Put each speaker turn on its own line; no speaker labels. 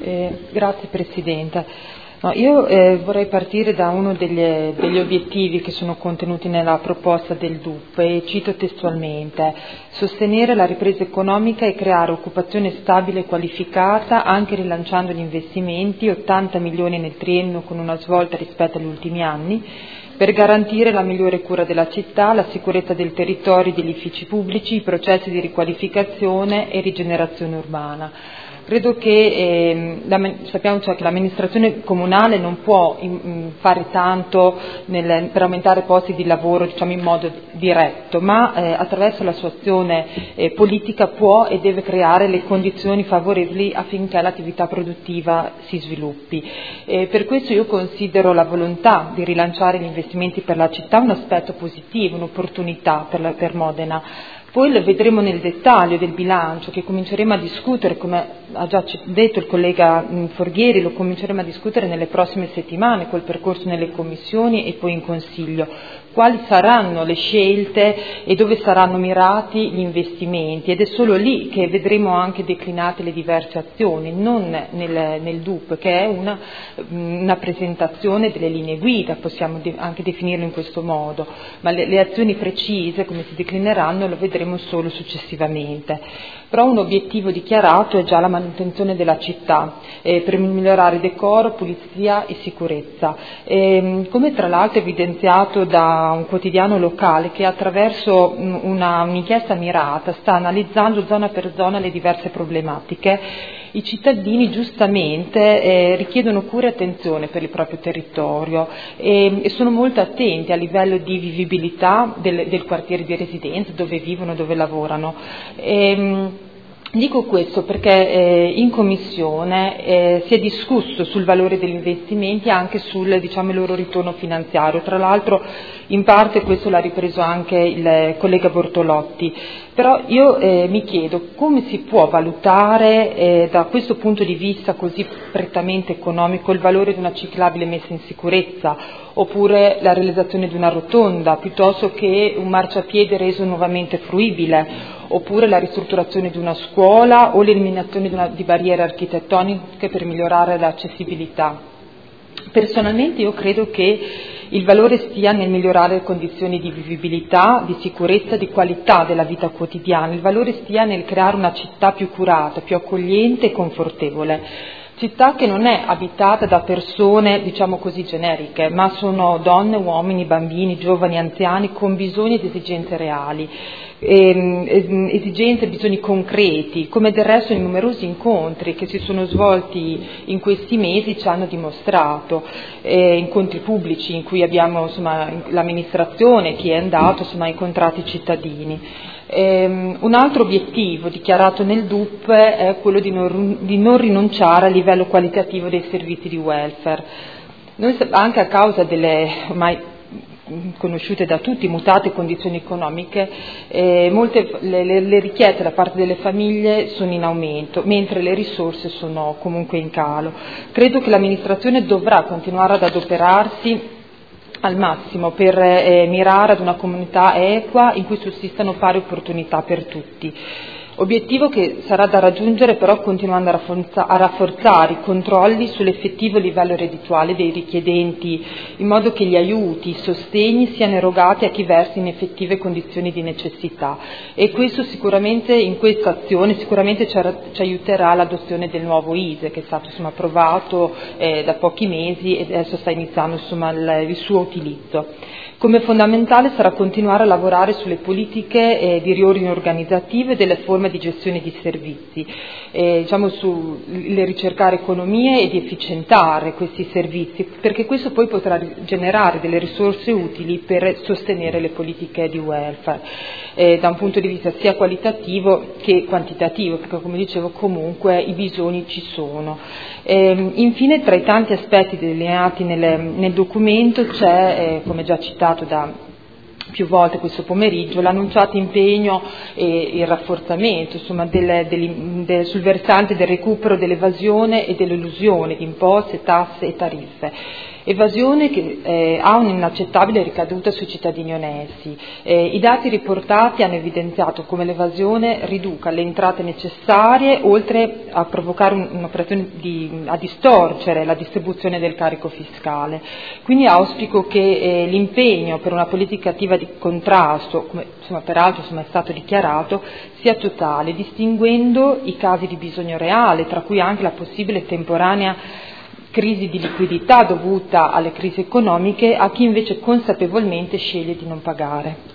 Grazie Presidente. No, io vorrei partire da uno degli obiettivi che sono contenuti nella proposta del DUP e cito testualmente: sostenere la ripresa economica e creare occupazione stabile e qualificata anche rilanciando gli investimenti, 80 milioni nel triennio con una svolta rispetto agli ultimi anni, per garantire la migliore cura della città, la sicurezza del territorio e degli edifici pubblici, i processi di riqualificazione e rigenerazione urbana. Credo che sappiamo che l'amministrazione comunale non può fare tanto per aumentare posti di lavoro in modo diretto, ma attraverso la sua azione politica può e deve creare le condizioni favorevoli affinché l'attività produttiva si sviluppi. Per questo io considero la volontà di rilanciare gli investimenti per la città un aspetto positivo, un'opportunità per Modena. Poi lo vedremo nel dettaglio del bilancio, che cominceremo a discutere, come ha già detto il collega Forghieri, lo cominceremo a discutere nelle prossime settimane, col percorso nelle commissioni e poi in Consiglio. Quali saranno le scelte e dove saranno mirati gli investimenti, ed è solo lì che vedremo anche declinate le diverse azioni, non nel DUP, che è una presentazione delle linee guida, possiamo anche definirlo in questo modo, ma le azioni precise, come si declineranno, lo vedremo solo successivamente. Però un obiettivo dichiarato è già la manutenzione della città per migliorare decoro, pulizia e sicurezza. Come tra l'altro evidenziato da un quotidiano locale che attraverso un'inchiesta mirata sta analizzando zona per zona le diverse problematiche, i cittadini giustamente richiedono cura e attenzione per il proprio territorio e sono molto attenti a livello di vivibilità del quartiere di residenza, dove vivono, dove lavorano. Dico questo perché in Commissione si è discusso sul valore degli investimenti e anche sul loro ritorno finanziario. Tra l'altro in parte questo l'ha ripreso anche il collega Bortolotti. Però io mi chiedo come si può valutare da questo punto di vista così prettamente economico il valore di una ciclabile messa in sicurezza, oppure la realizzazione di una rotonda, piuttosto che un marciapiede reso nuovamente fruibile, oppure la ristrutturazione di una scuola o l'eliminazione di barriere architettoniche per migliorare l'accessibilità. Personalmente io credo che il valore stia nel migliorare le condizioni di vivibilità, di sicurezza, di qualità della vita quotidiana. Il valore stia nel creare una città più curata, più accogliente e confortevole. Città che non è abitata da persone, generiche, ma sono donne, uomini, bambini, giovani, anziani con bisogni ed esigenze reali. Esigenze e bisogni concreti, come del resto i numerosi incontri che si sono svolti in questi mesi ci hanno dimostrato, incontri pubblici in cui abbiamo l'amministrazione, chi è andato ha incontrato i cittadini. Un altro obiettivo dichiarato nel DUP è quello di non rinunciare al livello qualitativo dei servizi di welfare. Noi, anche a causa delle ormai conosciute da tutti mutate condizioni economiche, le richieste da parte delle famiglie sono in aumento, mentre le risorse sono comunque in calo. Credo che l'amministrazione dovrà continuare ad adoperarsi al massimo per mirare ad una comunità equa in cui sussistano pari opportunità per tutti. Obiettivo che sarà da raggiungere però continuando a rafforzare i controlli sull'effettivo livello reddituale dei richiedenti, in modo che gli aiuti, i sostegni siano erogati a chi versa in effettive condizioni di necessità, e questo sicuramente, in questa azione sicuramente ci aiuterà l'adozione del nuovo ISEE, che è stato approvato da pochi mesi e adesso sta iniziando il suo utilizzo. Come fondamentale sarà continuare a lavorare sulle politiche di riordine organizzativo e delle forme di gestione di servizi, sulle ricercare economie e di efficientare questi servizi, perché questo poi potrà generare delle risorse utili per sostenere le politiche di welfare, da un punto di vista sia qualitativo che quantitativo, perché come dicevo comunque i bisogni ci sono. Infine, tra i tanti aspetti delineati nel documento c'è, come già citato più volte questo pomeriggio l'annunciato impegno e il rafforzamento insomma, sul versante del recupero dell'evasione e dell'elusione di imposte, tasse e tariffe. Evasione che ha un'inaccettabile ricaduta sui cittadini onesti. I dati riportati hanno evidenziato come l'evasione riduca le entrate necessarie, oltre a provocare un'operazione a distorcere la distribuzione del carico fiscale. Quindi auspico che l'impegno per una politica attiva di contrasto, come peraltro è stato dichiarato, sia totale, distinguendo i casi di bisogno reale, tra cui anche la possibile temporanea crisi di liquidità dovuta alle crisi economiche, a chi invece consapevolmente sceglie di non pagare.